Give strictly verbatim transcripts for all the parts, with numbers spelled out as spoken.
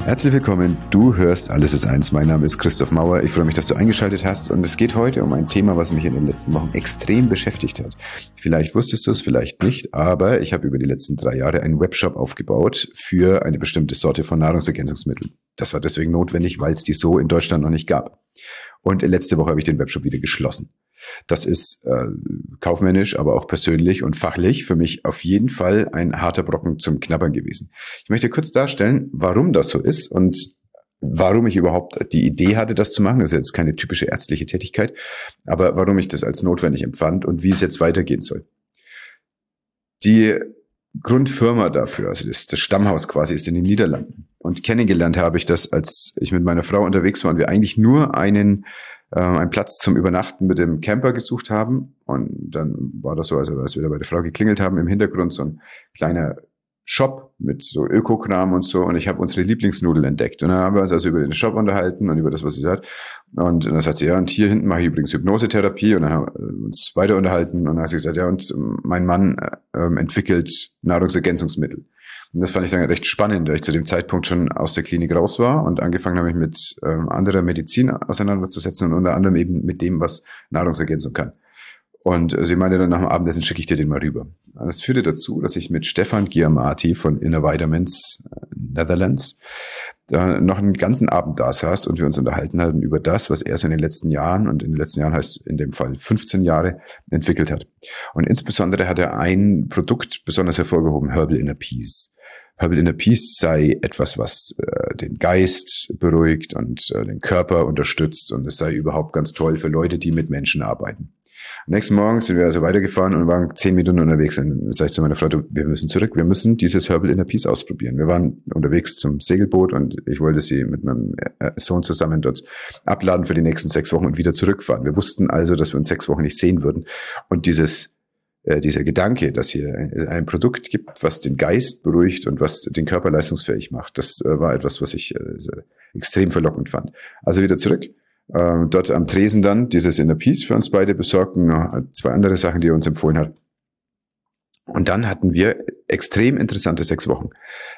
Herzlich willkommen, du hörst Alles ist eins. Mein Name ist Christoph Mauer. Ich freue mich, dass du eingeschaltet hast und es geht heute um ein Thema, was mich in den letzten Wochen extrem beschäftigt hat. Vielleicht wusstest du es, vielleicht nicht, aber ich habe über die letzten drei Jahre einen Webshop aufgebaut für eine bestimmte Sorte von Nahrungsergänzungsmitteln. Das war deswegen notwendig, weil es die so in Deutschland noch nicht gab. Und letzte Woche habe ich den Webshop wieder geschlossen. Das ist äh, kaufmännisch, aber auch persönlich und fachlich für mich auf jeden Fall ein harter Brocken zum Knabbern gewesen. Ich möchte kurz darstellen, warum das so ist und warum ich überhaupt die Idee hatte, das zu machen. Das ist jetzt keine typische ärztliche Tätigkeit, aber warum ich das als notwendig empfand und wie es jetzt weitergehen soll. Die Grundfirma dafür, also das, das Stammhaus quasi, ist in den Niederlanden. Und kennengelernt habe ich das, als ich mit meiner Frau unterwegs war und wir eigentlich nur einen äh, einen Platz zum Übernachten mit dem Camper gesucht haben. Und dann war das so, also als wir da bei der Frau geklingelt haben, im Hintergrund so ein kleiner Shop mit so Ökokram und so. Und ich habe unsere Lieblingsnudeln entdeckt. Und dann haben wir uns also über den Shop unterhalten und über das, was sie sagt. Und dann sagt sie, ja, und hier hinten mache ich übrigens Hypnosetherapie. Und dann haben wir uns weiter unterhalten. Und dann hat sie gesagt, ja, und mein Mann ähm, entwickelt Nahrungsergänzungsmittel. Und das fand ich dann recht spannend, weil ich zu dem Zeitpunkt schon aus der Klinik raus war und angefangen habe, mich mit ähm, anderer Medizin auseinanderzusetzen und unter anderem eben mit dem, was Nahrungsergänzung kann. Und sie meinte dann nach dem Abendessen, schicke ich dir den mal rüber. Das führte dazu, dass ich mit Stefan Giamatti von Inner Vitamins Netherlands da noch einen ganzen Abend da saß und wir uns unterhalten hatten über das, was er so in den letzten Jahren, und in den letzten Jahren heißt in dem Fall fünfzehn Jahre, entwickelt hat. Und insbesondere hat er ein Produkt besonders hervorgehoben, Herbal Inner Peace. Herbal Inner Peace sei etwas, was äh, den Geist beruhigt und äh, den Körper unterstützt, und es sei überhaupt ganz toll für Leute, die mit Menschen arbeiten. Am nächsten Morgen sind wir also weitergefahren und waren zehn Minuten unterwegs. Und dann sage ich zu meiner Frau, wir müssen zurück, wir müssen dieses Herbal Inner Peace ausprobieren. Wir waren unterwegs zum Segelboot und ich wollte sie mit meinem Sohn zusammen dort abladen für die nächsten sechs Wochen und wieder zurückfahren. Wir wussten also, dass wir uns sechs Wochen nicht sehen würden. Und dieses äh, dieser Gedanke, dass hier ein, ein Produkt gibt, was den Geist beruhigt und was den Körper leistungsfähig macht, das äh, war etwas, was ich äh, extrem verlockend fand. Also wieder zurück. Äh, dort am Tresen dann dieses Inner Peace für uns beide besorgt und noch zwei andere Sachen, die er uns empfohlen hat. Und dann hatten wir extrem interessante sechs Wochen.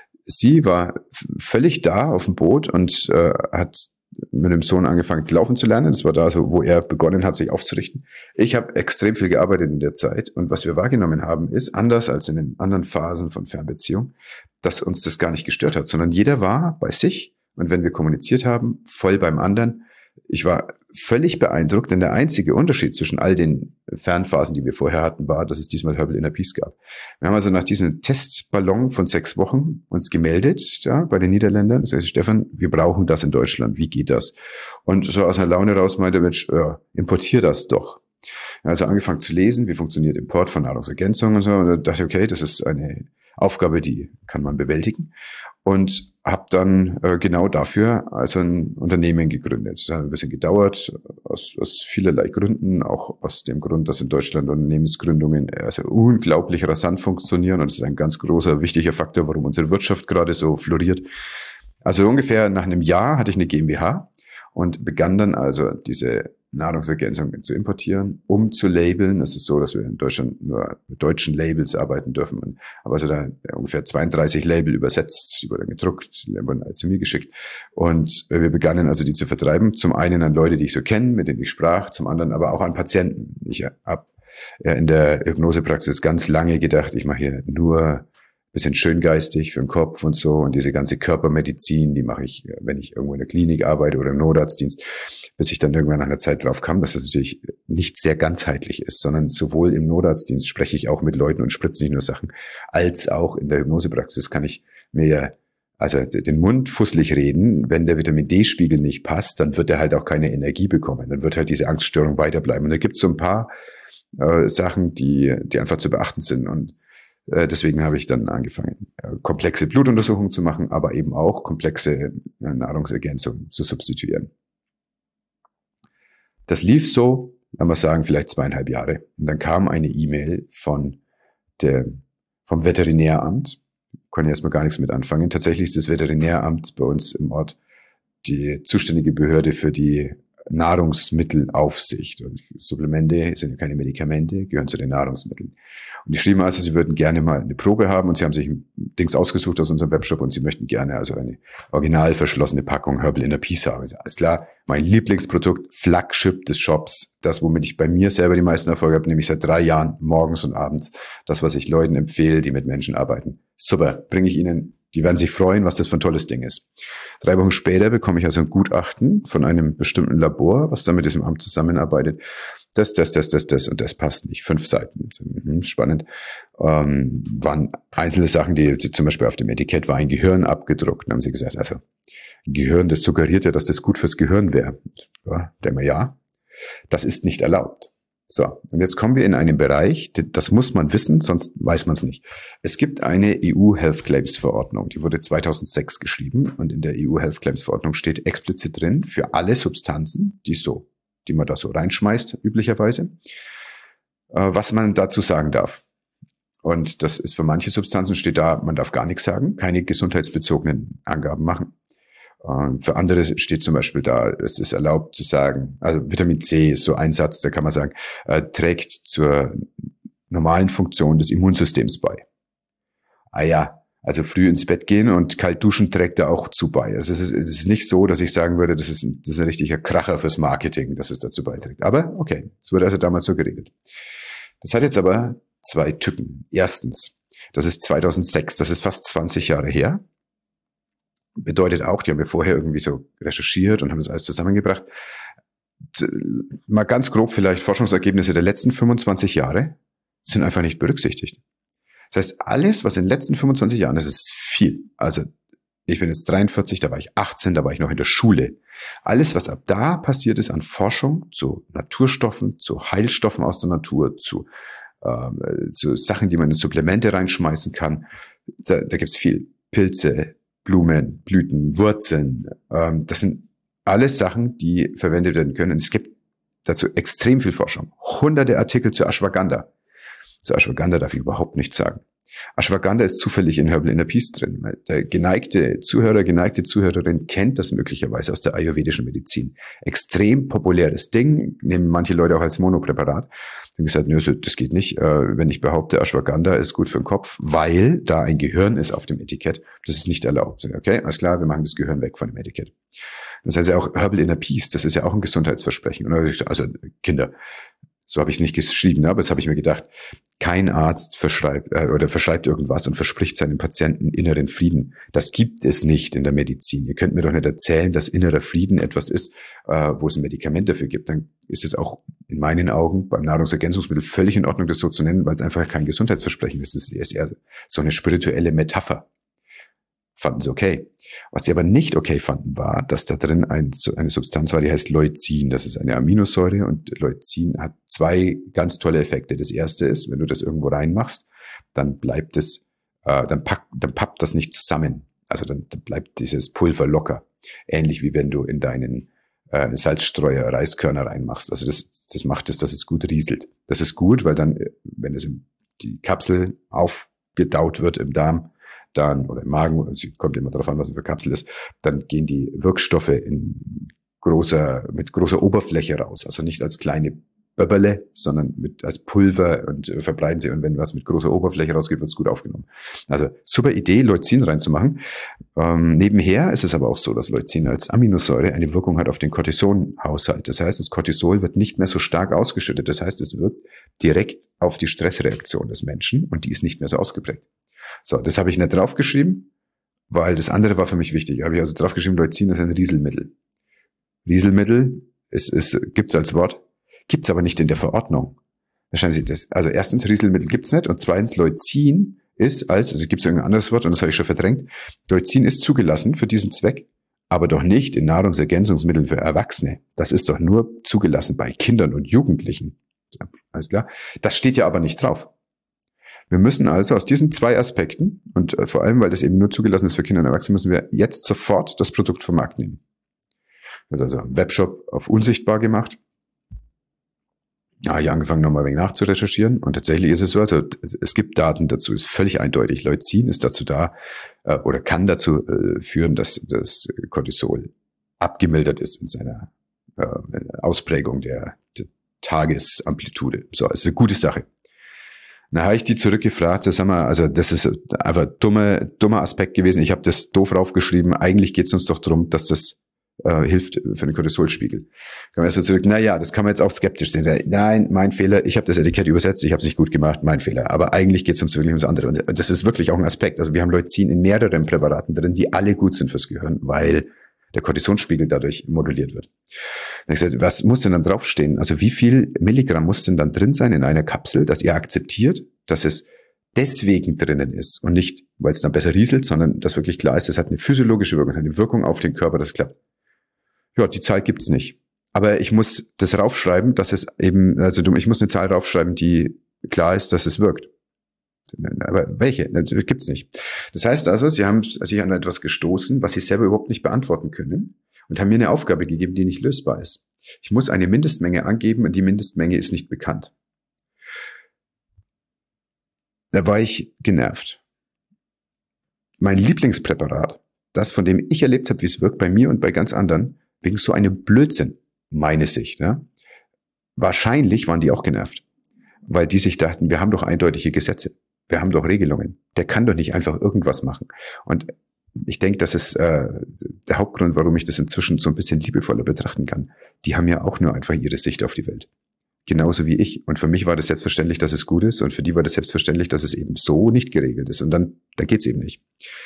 Sie war f- völlig da auf dem Boot und äh, hat mit dem Sohn angefangen, laufen zu lernen. Das war da so, wo er begonnen hat, sich aufzurichten. Ich habe extrem viel gearbeitet in der Zeit. Und was wir wahrgenommen haben, ist, anders als in den anderen Phasen von Fernbeziehung, dass uns das gar nicht gestört hat, sondern jeder war bei sich. Und wenn wir kommuniziert haben, voll beim anderen. Ich war völlig beeindruckt, denn der einzige Unterschied zwischen all den Fernphasen, die wir vorher hatten, war, dass es diesmal Herbal Inner Peace gab. Wir haben also nach diesem Testballon von sechs Wochen uns gemeldet, ja, bei den Niederländern. Das heißt, Stefan, wir brauchen das in Deutschland. Wie geht das? Und so aus einer Laune raus meinte, Mensch, ja, importier das doch. Also angefangen zu lesen, wie funktioniert Import von Nahrungsergänzungen und so. Und da dachte ich, okay, das ist eine Aufgabe, die kann man bewältigen. Und habe dann äh, genau dafür also ein Unternehmen gegründet. Das hat ein bisschen gedauert, aus, aus vielerlei Gründen, auch aus dem Grund, dass in Deutschland Unternehmensgründungen also unglaublich rasant funktionieren, und das ist ein ganz großer, wichtiger Faktor, warum unsere Wirtschaft gerade so floriert. Also ungefähr nach einem Jahr hatte ich eine GmbH und begann dann also diese Nahrungsergänzungen zu importieren, um zu labeln. Es ist so, dass wir in Deutschland nur mit deutschen Labels arbeiten dürfen. Aber also da ungefähr zweiunddreißig Label übersetzt, die wurden gedruckt, die wurden zu mir geschickt. Und wir begannen also die zu vertreiben. Zum einen an Leute, die ich so kenne, mit denen ich sprach, zum anderen aber auch an Patienten. Ich habe in der Hypnosepraxis ganz lange gedacht, ich mache hier nur bisschen schöngeistig für den Kopf und so, und diese ganze Körpermedizin, die mache ich, wenn ich irgendwo in der Klinik arbeite oder im Notarztdienst, bis ich dann irgendwann nach einer Zeit drauf kam, dass das natürlich nicht sehr ganzheitlich ist, sondern sowohl im Notarztdienst spreche ich auch mit Leuten und spritze nicht nur Sachen, als auch in der Hypnosepraxis kann ich mir also den Mund fusselig reden. Wenn der Vitamin-D-Spiegel nicht passt, dann wird er halt auch keine Energie bekommen, dann wird halt diese Angststörung weiterbleiben. Und da gibt es so ein paar äh, Sachen, die, die einfach zu beachten sind, und deswegen habe ich dann angefangen, komplexe Blutuntersuchungen zu machen, aber eben auch komplexe Nahrungsergänzungen zu substituieren. Das lief so, lassen wir sagen, vielleicht zweieinhalb Jahre. Und dann kam eine E-Mail von der, vom Veterinäramt. Kann ich erstmal gar nichts mit anfangen. Tatsächlich ist das Veterinäramt bei uns im Ort die zuständige Behörde für die Nahrungsmittelaufsicht. Und Supplemente sind ja keine Medikamente, gehören zu den Nahrungsmitteln. Und die schrieben also, sie würden gerne mal eine Probe haben und sie haben sich ein Dings ausgesucht aus unserem Webshop und sie möchten gerne also eine original verschlossene Packung Herbal Inner Peace haben. Also alles klar, mein Lieblingsprodukt, Flagship des Shops, das, womit ich bei mir selber die meisten Erfolge habe, nämlich seit drei Jahren, morgens und abends, das, was ich Leuten empfehle, die mit Menschen arbeiten. Super, bringe ich Ihnen. Die werden sich freuen, was das für ein tolles Ding ist. Drei Wochen später bekomme ich also ein Gutachten von einem bestimmten Labor, was da mit diesem Amt zusammenarbeitet. Das, das, das, das, das und das passt nicht. Fünf Seiten. Spannend. Ähm, waren einzelne Sachen, die, die zum Beispiel auf dem Etikett war ein Gehirn abgedruckt. Dann haben sie gesagt, also Gehirn, das suggeriert ja, dass das gut fürs Gehirn wäre. Ja, denken wir, ja. Das ist nicht erlaubt. So, und jetzt kommen wir in einen Bereich, das muss man wissen, sonst weiß man es nicht. Es gibt eine E U Health Claims Verordnung, die wurde zweitausendsechs geschrieben und in der E U Health Claims Verordnung steht explizit drin, für alle Substanzen, die so, die man da so reinschmeißt, üblicherweise, was man dazu sagen darf. Und das ist für manche Substanzen steht da, man darf gar nichts sagen, keine gesundheitsbezogenen Angaben machen. Und für andere steht zum Beispiel da, es ist erlaubt zu sagen, also Vitamin C ist so ein Satz, da kann man sagen, äh, trägt zur normalen Funktion des Immunsystems bei. Ah ja, also früh ins Bett gehen und kalt duschen trägt da auch zu bei. Also es ist, es ist nicht so, dass ich sagen würde, das ist, ein, das ist ein richtiger Kracher fürs Marketing, dass es dazu beiträgt. Aber okay, es wurde also damals so geregelt. Das hat jetzt aber zwei Tücken. Erstens, das ist zweitausendsechs, das ist fast zwanzig Jahre her. Bedeutet auch, die haben wir vorher irgendwie so recherchiert und haben das alles zusammengebracht. Mal ganz grob vielleicht Forschungsergebnisse der letzten fünfundzwanzig Jahre sind einfach nicht berücksichtigt. Das heißt, alles, was in den letzten fünfundzwanzig Jahren, das ist viel. Also ich bin jetzt dreiundvierzig, da war ich achtzehn, da war ich noch in der Schule. Alles, was ab da passiert ist an Forschung zu Naturstoffen, zu Heilstoffen aus der Natur, zu, äh, zu Sachen, die man in Supplemente reinschmeißen kann, da, da gibt's viel. Pilze, Blumen, Blüten, Wurzeln, ähm, das sind alles Sachen, die verwendet werden können. Und es gibt dazu extrem viel Forschung. Hunderte Artikel zu Ashwagandha. Zu Ashwagandha darf ich überhaupt nichts sagen. Ashwagandha ist zufällig in Herbal Inner Peace drin. Der geneigte Zuhörer, geneigte Zuhörerin kennt das möglicherweise aus der ayurvedischen Medizin. Extrem populäres Ding, nehmen manche Leute auch als Monopräparat. Die haben gesagt, nö, das geht nicht, wenn ich behaupte, Ashwagandha ist gut für den Kopf, weil da ein Gehirn ist auf dem Etikett. Das ist nicht erlaubt. Okay, alles klar, wir machen das Gehirn weg von dem Etikett. Das heißt ja auch Herbal Inner Peace, das ist ja auch ein Gesundheitsversprechen. Also Kinder, so habe ich es nicht geschrieben, aber das habe ich mir gedacht. Kein Arzt verschreibt äh, oder verschreibt irgendwas und verspricht seinem Patienten inneren Frieden. Das gibt es nicht in der Medizin. Ihr könnt mir doch nicht erzählen, dass innerer Frieden etwas ist, äh, wo es ein Medikament dafür gibt. Dann ist es auch in meinen Augen beim Nahrungsergänzungsmittel völlig in Ordnung, das so zu nennen, weil es einfach kein Gesundheitsversprechen ist. Es ist eher so eine spirituelle Metapher. Fanden sie okay. Was sie aber nicht okay fanden, war, dass da drin ein, eine Substanz war, die heißt Leucin. Das ist eine Aminosäure und Leucin hat zwei ganz tolle Effekte. Das erste ist, wenn du das irgendwo reinmachst, dann bleibt es, äh, dann packt, dann pappt das nicht zusammen. Also dann, dann bleibt dieses Pulver locker. Ähnlich wie wenn du in deinen äh, Salzstreuer Reiskörner reinmachst. Also das, das macht es, dass es gut rieselt. Das ist gut, weil dann, wenn es in die Kapsel aufgedaut wird im Darm, dann, oder im Magen, es kommt immer darauf an, was es für Kapsel ist, dann gehen die Wirkstoffe in großer, mit großer Oberfläche raus. Also nicht als kleine Böbberle, sondern mit, als Pulver und äh, verbreiten sie. Und wenn was mit großer Oberfläche rausgeht, wird es gut aufgenommen. Also super Idee, Leucin reinzumachen. Ähm, nebenher ist es aber auch so, dass Leucin als Aminosäure eine Wirkung hat auf den Cortisonhaushalt. Das heißt, das Cortisol wird nicht mehr so stark ausgeschüttet. Das heißt, es wirkt direkt auf die Stressreaktion des Menschen und die ist nicht mehr so ausgeprägt. So, das habe ich nicht draufgeschrieben, weil das andere war für mich wichtig. Habe ich also draufgeschrieben, Leucin ist ein Rieselmittel. Rieselmittel ist, ist, gibt's als Wort, gibt's aber nicht in der Verordnung. Wahrscheinlich das. Also erstens, Rieselmittel gibt's nicht und zweitens, Leucin ist als, also gibt's irgendein anderes Wort und das habe ich schon verdrängt. Leucin ist zugelassen für diesen Zweck, aber doch nicht in Nahrungsergänzungsmitteln für Erwachsene. Das ist doch nur zugelassen bei Kindern und Jugendlichen. Alles klar? Das steht ja aber nicht drauf. Wir müssen also aus diesen zwei Aspekten und vor allem, weil das eben nur zugelassen ist für Kinder und Erwachsene, müssen wir jetzt sofort das Produkt vom Markt nehmen. Das ist also im Webshop auf unsichtbar gemacht. Ja, ich angefangen nochmal ein wenig nachzurecherchieren und tatsächlich ist es so, also es gibt Daten dazu, ist völlig eindeutig. Leucin ist dazu da äh, oder kann dazu äh, führen, dass das Cortisol abgemildert ist in seiner äh, Ausprägung der, der Tagesamplitude. So, ist eine gute Sache. Dann habe ich die zurückgefragt, so, sag mal, also das ist einfach dummer, dummer Aspekt gewesen. Ich habe das doof raufgeschrieben. Eigentlich geht es uns doch darum, dass das äh, hilft für den Cortisolspiegel. Kann man erst so zurück, na ja, das kann man jetzt auch skeptisch sehen. Nein, mein Fehler, ich habe das Etikett übersetzt, ich habe es nicht gut gemacht, mein Fehler. Aber eigentlich geht es uns wirklich ums andere. Und das ist wirklich auch ein Aspekt. Also wir haben Leucin in mehreren Präparaten drin, die alle gut sind fürs Gehirn, weil der Cortisonspiegel dadurch moduliert wird. Dann habe ich gesagt, was muss denn dann draufstehen? Also wie viel Milligramm muss denn dann drin sein in einer Kapsel, dass ihr akzeptiert, dass es deswegen drinnen ist und nicht, weil es dann besser rieselt, sondern dass wirklich klar ist, es hat eine physiologische Wirkung, es hat eine Wirkung auf den Körper, das klappt. Ja, die Zahl gibt's nicht. Aber ich muss das raufschreiben, dass es eben, also ich muss eine Zahl raufschreiben, die klar ist, dass es wirkt. Aber welche? Das gibt's nicht. Das heißt also, sie haben sich an etwas gestoßen, was sie selber überhaupt nicht beantworten können und haben mir eine Aufgabe gegeben, die nicht lösbar ist. Ich muss eine Mindestmenge angeben und die Mindestmenge ist nicht bekannt. Da war ich genervt. Mein Lieblingspräparat, das, von dem ich erlebt habe, wie es wirkt, bei mir und bei ganz anderen, wegen so einem Blödsinn, meine Sicht, ja. Wahrscheinlich waren die auch genervt, weil die sich dachten, wir haben doch eindeutige Gesetze. Wir haben doch Regelungen. Der kann doch nicht einfach irgendwas machen. Und ich denke, das ist äh, der Hauptgrund, warum ich das inzwischen so ein bisschen liebevoller betrachten kann. Die haben ja auch nur einfach ihre Sicht auf die Welt. Genauso wie ich. Und für mich war das selbstverständlich, dass es gut ist. Und für die war das selbstverständlich, dass es eben so nicht geregelt ist. Und dann, dann geht's eben nicht.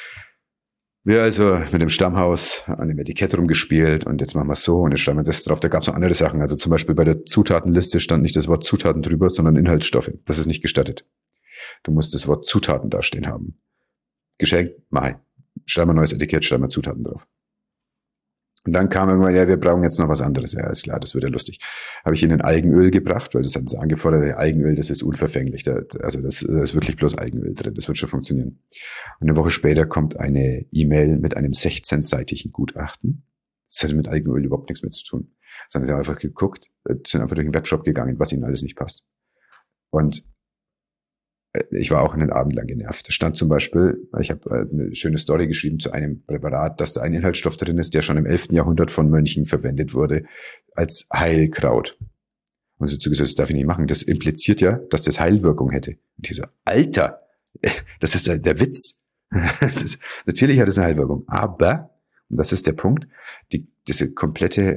Wir also mit dem Stammhaus an dem Etikett rumgespielt und jetzt machen wir es so und jetzt schreiben wir das drauf. Da gab es noch andere Sachen. Also zum Beispiel bei der Zutatenliste stand nicht das Wort Zutaten drüber, sondern Inhaltsstoffe. Das ist nicht gestattet. Du musst das Wort Zutaten dastehen haben. Geschenk, mach. Schreib mal ein neues Etikett, schreib mal Zutaten drauf. Und dann kam irgendwann, ja, wir brauchen jetzt noch was anderes. Ja, ist klar, das wird ja lustig. Habe ich ihnen Algenöl gebracht, weil das hat sie angefordert. Algenöl, das ist unverfänglich. Da, also das, das ist wirklich bloß Algenöl drin. Das wird schon funktionieren. Und eine Woche später kommt eine E-Mail mit einem sechzehnseitigen Gutachten. Das hatte mit Algenöl überhaupt nichts mehr zu tun. Sondern sie haben einfach geguckt, sind einfach durch den Webshop gegangen, was ihnen alles nicht passt. Und ich war auch einen Abend lang genervt. Da stand zum Beispiel, ich habe eine schöne Story geschrieben zu einem Präparat, dass da ein Inhaltsstoff drin ist, der schon im elften Jahrhundert von Mönchen verwendet wurde als Heilkraut. Und sie zugesagt, das darf ich nicht machen. Das impliziert ja, dass das Heilwirkung hätte. Und ich so, Alter, das ist der, der Witz. Das ist, natürlich hat es eine Heilwirkung, aber, und das ist der Punkt, die, diese komplette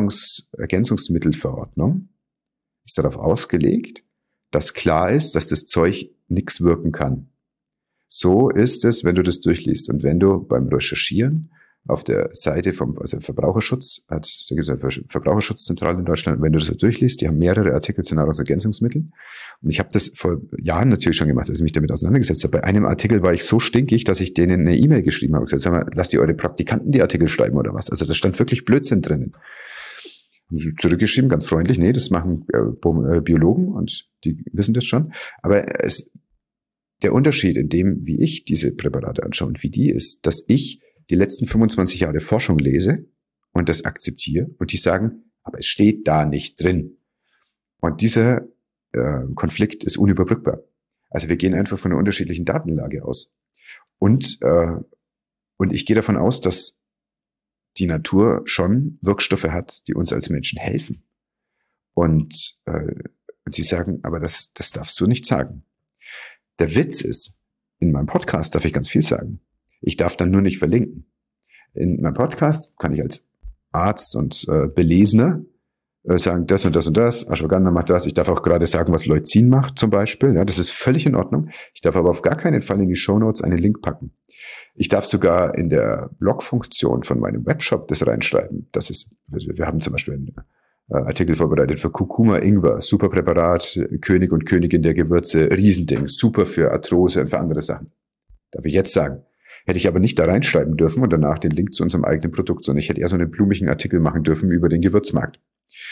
Nahrungsergänzungsmittelverordnung ist darauf ausgelegt, dass klar ist, dass das Zeug nichts wirken kann. So ist es, wenn du das durchliest. Und wenn du beim Recherchieren auf der Seite vom also Verbraucherschutz, hat, da gibt es eine Verbraucherschutzzentrale in Deutschland, wenn du das so durchliest, die haben mehrere Artikel zu Nahrungsergänzungsmitteln. Und ich habe das vor Jahren natürlich schon gemacht, als ich mich damit auseinandergesetzt habe. Bei einem Artikel war ich so stinkig, dass ich denen eine E-Mail geschrieben habe. Ich gesagt, sag mal, lasst ihr eure Praktikanten die Artikel schreiben oder was? Also da stand wirklich Blödsinn drinnen. Haben sie zurückgeschrieben, ganz freundlich, nee, das machen äh, Biologen und die wissen das schon. Aber es, der Unterschied in dem, wie ich diese Präparate anschaue und wie die ist, dass ich die letzten fünfundzwanzig Jahre Forschung lese und das akzeptiere und die sagen, aber es steht da nicht drin. Und dieser äh, Konflikt ist unüberbrückbar. Also wir gehen einfach von einer unterschiedlichen Datenlage aus. Und, äh, und ich gehe davon aus, dass die Natur schon Wirkstoffe hat, die uns als Menschen helfen. Und, äh, und sie sagen, aber das, das darfst du nicht sagen. Der Witz ist, in meinem Podcast darf ich ganz viel sagen. Ich darf dann nur nicht verlinken. In meinem Podcast kann ich als Arzt und äh, Belesener äh, sagen, das und das und das, Ashwagandha macht das. Ich darf auch gerade sagen, was Leucin macht zum Beispiel. Ja, das ist völlig in Ordnung. Ich darf aber auf gar keinen Fall in die Shownotes einen Link packen. Ich darf sogar in der Blogfunktion von meinem Webshop das reinschreiben. Das ist, wir haben zum Beispiel einen Artikel vorbereitet für Kurkuma Ingwer, super Präparat, König und Königin der Gewürze, Riesending, super für Arthrose und für andere Sachen. Darf ich jetzt sagen. Hätte ich aber nicht da reinschreiben dürfen und danach den Link zu unserem eigenen Produkt, sondern ich hätte eher so einen blumigen Artikel machen dürfen über den Gewürzmarkt.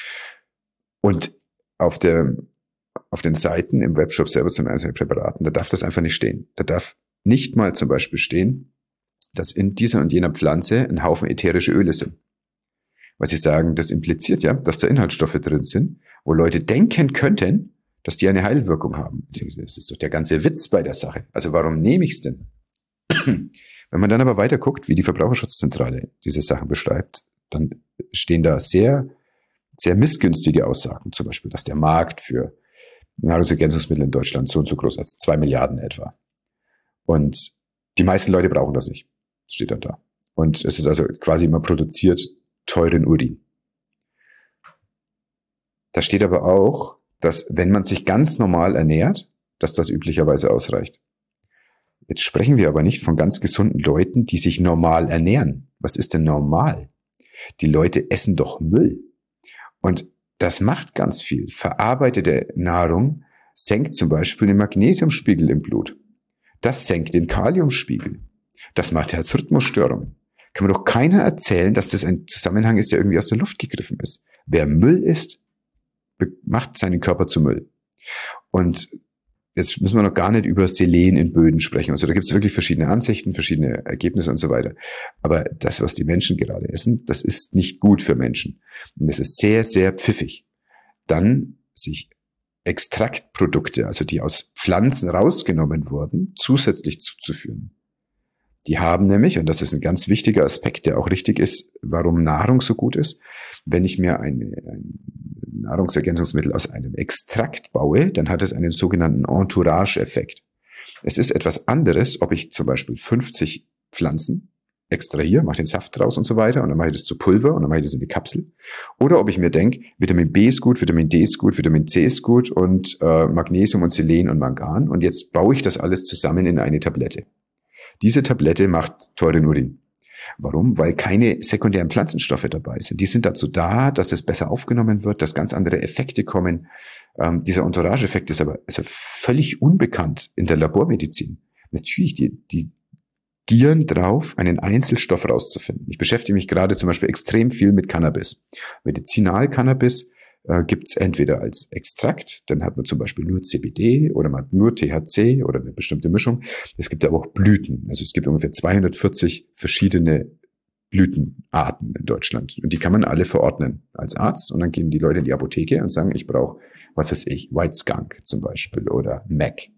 Und auf der, auf den Seiten im Webshop selber zu den einzelnen Präparaten, da darf das einfach nicht stehen. Da darf nicht mal zum Beispiel stehen, dass in dieser und jener Pflanze ein Haufen ätherische Öle sind. Weil sie sagen, das impliziert ja, dass da Inhaltsstoffe drin sind, wo Leute denken könnten, dass die eine Heilwirkung haben. Das ist doch der ganze Witz bei der Sache. Also warum nehme ich es denn? Wenn man dann aber weiter guckt, wie die Verbraucherschutzzentrale diese Sachen beschreibt, dann stehen da sehr sehr missgünstige Aussagen, zum Beispiel, dass der Markt für Nahrungsergänzungsmittel in Deutschland so und so groß, also zwei Milliarden etwa. Und die meisten Leute brauchen das nicht. Das steht dann da. Und es ist also quasi immer produziert teuren Urin. Da steht aber auch, dass wenn man sich ganz normal ernährt, dass das üblicherweise ausreicht. Jetzt sprechen wir aber nicht von ganz gesunden Leuten, die sich normal ernähren. Was ist denn normal? Die Leute essen doch Müll. Und das macht ganz viel. Verarbeitete Nahrung senkt zum Beispiel den Magnesiumspiegel im Blut. Das senkt den Kaliumspiegel. Das macht Herzrhythmusstörungen. Kann mir doch keiner erzählen, dass das ein Zusammenhang ist, der irgendwie aus der Luft gegriffen ist. Wer Müll isst, macht seinen Körper zu Müll. Und jetzt müssen wir noch gar nicht über Selen in Böden sprechen. Also da gibt es wirklich verschiedene Ansichten, verschiedene Ergebnisse und so weiter. Aber das, was die Menschen gerade essen, das ist nicht gut für Menschen. Und das ist sehr, sehr pfiffig. Dann sich Extraktprodukte, also die aus Pflanzen rausgenommen wurden, zusätzlich zuzuführen. Die haben nämlich, und das ist ein ganz wichtiger Aspekt, der auch richtig ist, warum Nahrung so gut ist, wenn ich mir eine, ein Nahrungsergänzungsmittel aus einem Extrakt baue, dann hat es einen sogenannten Entourage-Effekt. Es ist etwas anderes, ob ich zum Beispiel fünfzig Pflanzen extrahiere, mache den Saft draus und so weiter und dann mache ich das zu Pulver und dann mache ich das in die Kapsel. Oder ob ich mir denke, Vitamin B ist gut, Vitamin D ist gut, Vitamin C ist gut und äh, Magnesium und Selen und Mangan und jetzt baue ich das alles zusammen in eine Tablette. Diese Tablette macht teuren Urin. Warum? Weil keine sekundären Pflanzenstoffe dabei sind. Die sind dazu da, dass es besser aufgenommen wird, dass ganz andere Effekte kommen. Ähm, dieser Entourage-Effekt ist aber also völlig unbekannt in der Labormedizin. Natürlich, die, die gieren drauf, einen Einzelstoff rauszufinden. Ich beschäftige mich gerade zum Beispiel extrem viel mit Cannabis. Medizinal-Cannabis äh, gibt es entweder als Extrakt, dann hat man zum Beispiel nur C B D oder man hat nur T H C oder eine bestimmte Mischung. Es gibt aber auch Blüten. Also es gibt ungefähr zweihundertvierzig verschiedene Blütenarten in Deutschland. Und die kann man alle verordnen als Arzt. Und dann gehen die Leute in die Apotheke und sagen, ich brauche, was weiß ich, White Skunk zum Beispiel oder Mac.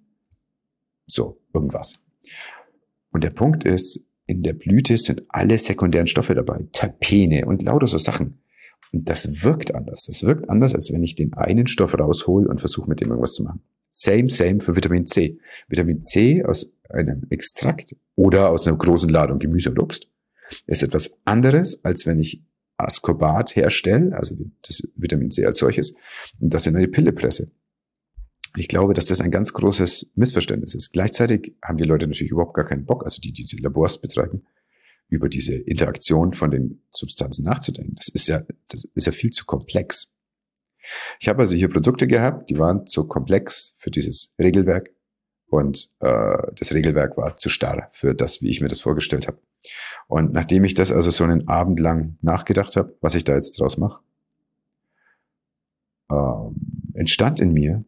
So, irgendwas. Und der Punkt ist, in der Blüte sind alle sekundären Stoffe dabei. Terpene und lauter so Sachen. Und das wirkt anders. Das wirkt anders, als wenn ich den einen Stoff raushole und versuche, mit dem irgendwas zu machen. Same, same für Vitamin C. Vitamin C aus einem Extrakt oder aus einer großen Ladung Gemüse und Obst ist etwas anderes, als wenn ich Ascorbat herstelle, also das Vitamin C als solches, und das in eine Pille presse. Ich glaube, dass das ein ganz großes Missverständnis ist. Gleichzeitig haben die Leute natürlich überhaupt gar keinen Bock, also die, die diese Labors betreiben, über diese Interaktion von den Substanzen nachzudenken. Das ist ja, das ist ja viel zu komplex. Ich habe also hier Produkte gehabt, die waren zu komplex für dieses Regelwerk und äh, das Regelwerk war zu starr für das, wie ich mir das vorgestellt habe. Und nachdem ich das also so einen Abend lang nachgedacht habe, was ich da jetzt draus mache, ähm, entstand in mir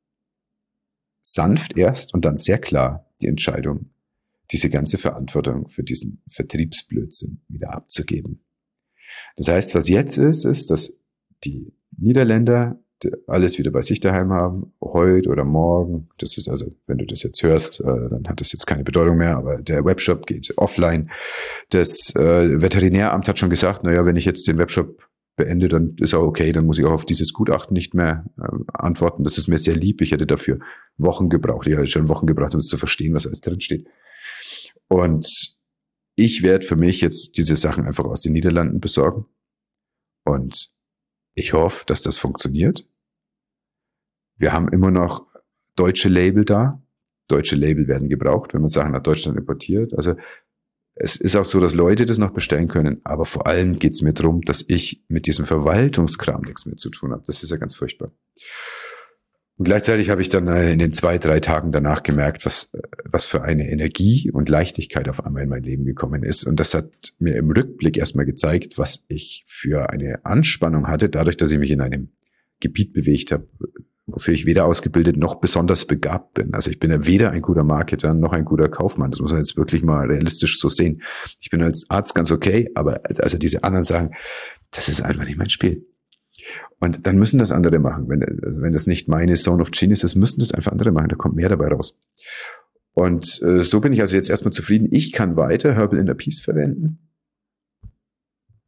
sanft erst und dann sehr klar die Entscheidung, diese ganze Verantwortung für diesen Vertriebsblödsinn wieder abzugeben. Das heißt, was jetzt ist, ist, dass die Niederländer alles wieder bei sich daheim haben, heute oder morgen. Das ist also, wenn du das jetzt hörst, dann hat das jetzt keine Bedeutung mehr, aber der Webshop geht offline. Das äh, Veterinäramt hat schon gesagt, naja, wenn ich jetzt den Webshop beende, dann ist auch okay, dann muss ich auch auf dieses Gutachten nicht mehr äh, antworten. Das ist mir sehr lieb. Ich hätte dafür Wochen gebraucht. Ich hätte schon Wochen gebraucht, um es zu verstehen, was alles drin steht. Und ich werde für mich jetzt diese Sachen einfach aus den Niederlanden besorgen. Und ich hoffe, dass das funktioniert. Wir haben immer noch deutsche Label da. Deutsche Label werden gebraucht, wenn man Sachen nach Deutschland importiert. Also es ist auch so, dass Leute das noch bestellen können. Aber vor allem geht es mir darum, dass ich mit diesem Verwaltungskram nichts mehr zu tun habe. Das ist ja ganz furchtbar. Und gleichzeitig habe ich dann in den zwei, drei Tagen danach gemerkt, was, was für eine Energie und Leichtigkeit auf einmal in mein Leben gekommen ist. Und das hat mir im Rückblick erstmal gezeigt, was ich für eine Anspannung hatte, dadurch, dass ich mich in einem Gebiet bewegt habe, wofür ich weder ausgebildet noch besonders begabt bin. Also ich bin ja weder ein guter Marketer noch ein guter Kaufmann. Das muss man jetzt wirklich mal realistisch so sehen. Ich bin als Arzt ganz okay, aber also diese anderen sagen, das ist einfach nicht mein Spiel. Und dann müssen das andere machen. Wenn, also wenn das nicht meine Zone of Genius ist, müssen das einfach andere machen. Da kommt mehr dabei raus. Und äh, so bin ich also jetzt erstmal zufrieden. Ich kann weiter Herbal Inner Peace verwenden.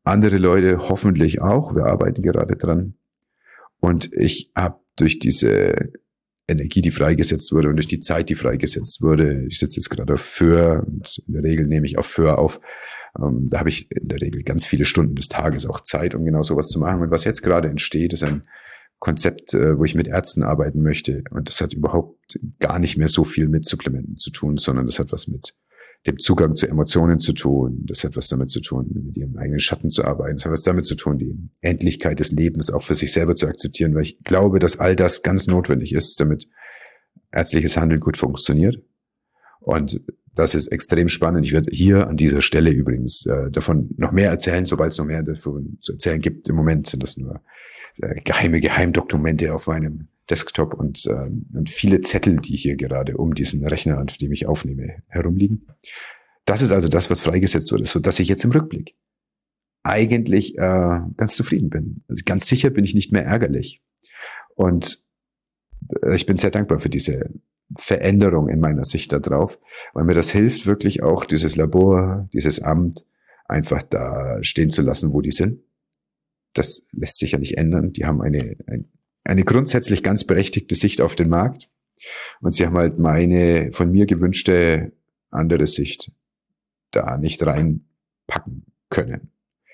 Andere Leute hoffentlich auch. Wir arbeiten gerade dran. Und ich habe durch diese Energie, die freigesetzt wurde und durch die Zeit, die freigesetzt wurde, ich sitze jetzt gerade auf Föhr und in der Regel nehme ich auf Föhr auf, ähm, da habe ich in der Regel ganz viele Stunden des Tages auch Zeit, um genau sowas zu machen. Und was jetzt gerade entsteht, ist ein Konzept, äh, wo ich mit Ärzten arbeiten möchte. Und das hat überhaupt gar nicht mehr so viel mit Supplementen zu tun, sondern das hat was mit dem Zugang zu Emotionen zu tun. Das hat was damit zu tun, mit ihrem eigenen Schatten zu arbeiten. Das hat was damit zu tun, die Endlichkeit des Lebens auch für sich selber zu akzeptieren, weil ich glaube, dass all das ganz notwendig ist, damit ärztliches Handeln gut funktioniert. Und das ist extrem spannend. Ich werde hier an dieser Stelle übrigens äh, davon noch mehr erzählen, sobald es noch mehr davon zu erzählen gibt. Im Moment sind das nur äh, geheime Geheimdokumente auf meinem Desktop und, äh, und viele Zettel, die hier gerade um diesen Rechner, auf dem ich aufnehme, herumliegen. Das ist also das, was freigesetzt wurde, so dass ich jetzt im Rückblick eigentlich äh, ganz zufrieden bin. Also ganz sicher bin ich nicht mehr ärgerlich. Und äh, ich bin sehr dankbar für diese Veränderung in meiner Sicht da drauf, weil mir das hilft, wirklich auch dieses Labor, dieses Amt einfach da stehen zu lassen, wo die sind. Das lässt sich ja nicht ändern. Die haben eine, ein, eine grundsätzlich ganz berechtigte Sicht auf den Markt. Und sie haben halt meine von mir gewünschte andere Sicht da nicht reinpacken können.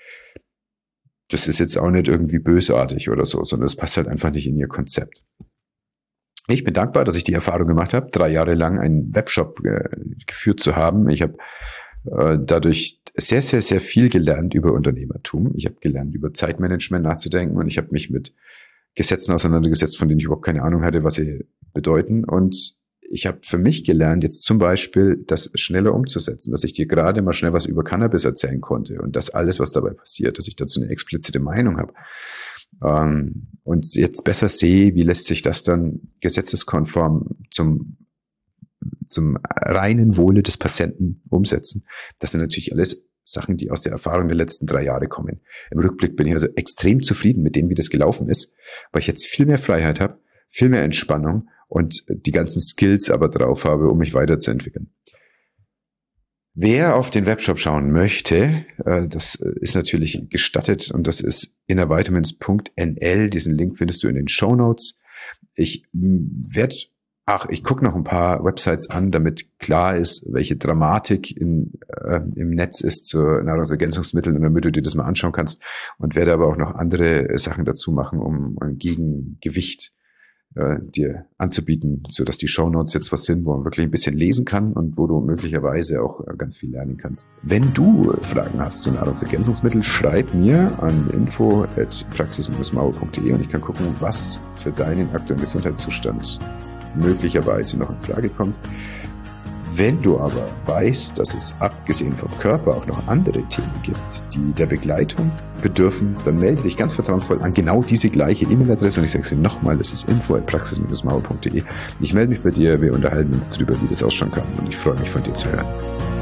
Das ist jetzt auch nicht irgendwie bösartig oder so, sondern es passt halt einfach nicht in ihr Konzept. Ich bin dankbar, dass ich die Erfahrung gemacht habe, drei Jahre lang einen Webshop äh, geführt zu haben. Ich habe äh, dadurch sehr, sehr, sehr viel gelernt über Unternehmertum. Ich habe gelernt, über Zeitmanagement nachzudenken und ich habe mich mit Gesetzen auseinandergesetzt, von denen ich überhaupt keine Ahnung hatte, was sie bedeuten. Und ich habe für mich gelernt, jetzt zum Beispiel das schneller umzusetzen, dass ich dir gerade mal schnell was über Cannabis erzählen konnte und das alles, was dabei passiert, dass ich dazu eine explizite Meinung habe. Ähm, und jetzt besser sehe, wie lässt sich das dann gesetzeskonform zum, zum reinen Wohle des Patienten umsetzen. Das sind natürlich alles Sachen, die aus der Erfahrung der letzten drei Jahre kommen. Im Rückblick bin ich also extrem zufrieden mit dem, wie das gelaufen ist, weil ich jetzt viel mehr Freiheit habe, viel mehr Entspannung und die ganzen Skills aber drauf habe, um mich weiterzuentwickeln. Wer auf den Webshop schauen möchte, das ist natürlich gestattet und das ist innervitamins punkt n l. Diesen Link findest du in den Shownotes. Ich werde Ach, ich gucke noch ein paar Websites an, damit klar ist, welche Dramatik in, äh, im Netz ist zu Nahrungsergänzungsmitteln, und damit du dir das mal anschauen kannst, und werde aber auch noch andere Sachen dazu machen, um ein Gegengewicht äh, dir anzubieten, sodass die Shownotes jetzt was sind, wo man wirklich ein bisschen lesen kann und wo du möglicherweise auch ganz viel lernen kannst. Wenn du Fragen hast zu Nahrungsergänzungsmitteln, schreib mir an info at praxis Bindestrich mauer punkt de und ich kann gucken, was für deinen aktuellen Gesundheitszustand möglicherweise noch in Frage kommt. Wenn du aber weißt, dass es abgesehen vom Körper auch noch andere Themen gibt, die der Begleitung bedürfen, dann melde dich ganz vertrauensvoll an genau diese gleiche E-Mail-Adresse und ich sage sie nochmal, das ist info at praxis Bindestrich mauer punkt de. Ich melde mich bei dir, wir unterhalten uns drüber, wie das ausschauen kann und ich freue mich von dir zu hören.